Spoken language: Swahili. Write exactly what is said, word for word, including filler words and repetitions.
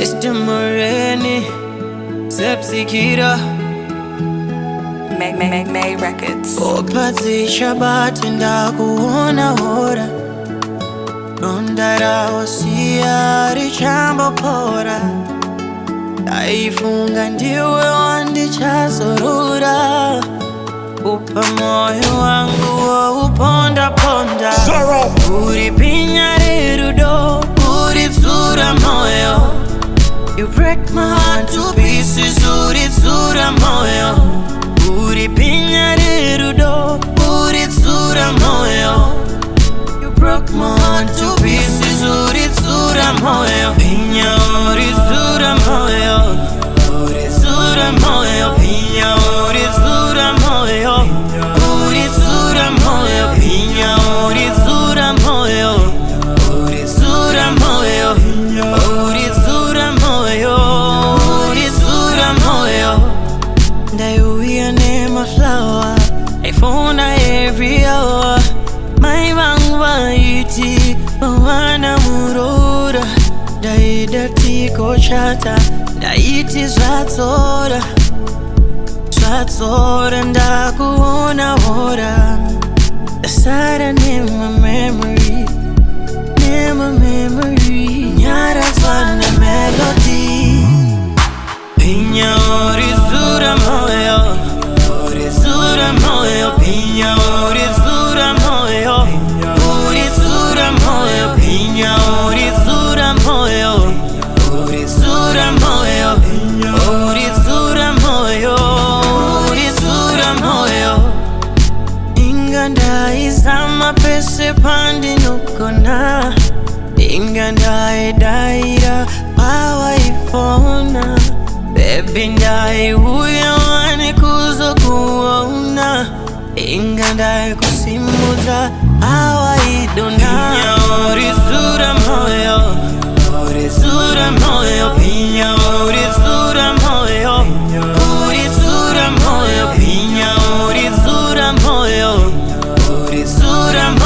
Mister Moreni, Sepsikira, May May May May Records. Opati Shabati ndakuona hora Rondara wasia richambo pora Daifunga ndiwe wandichasorura Upa moyo wangu wa uponda ponda Uri pinya rirudo, uri tsura moyo You break my heart to pieces, uri tsura moyo Uri pinya rirudo, uri tsura moyo You broke my heart to pieces, uri tsura moyo Pinya uri tsura moyo Uri tsura moyo Pinya uri tsura moyo Uri tsura moyo Pinya uri tsura moyo Uri tsura moyo Uri tsura moyo Uri tsura moyo Ndaiuya nema flower Naifuna every hour My bangwa iti Mwana murora Daida tiko chata Daiti zvatsora Zvatsora ndakuona hora Dasara nema memory Nema memory Nyara tswana melody Pinya uri tsura moyo Uri tsura moyo Pinya uri tsura moyo Uri tsura moyo Pinya uri tsura moyo Uri tsura moyo Uri tsura moyo Uri tsura moyo Inganda izama pese pandi nukona Inganda idaira pawa ifona Baby ndai uya wani kuzo kuona Inganda kusimuza awa idona Pinya uri tsura moyo Uri tsura moyo Pinya uri tsura moyo Uri tsura moyo Pinya uri tsura moyo Uri tsura moyo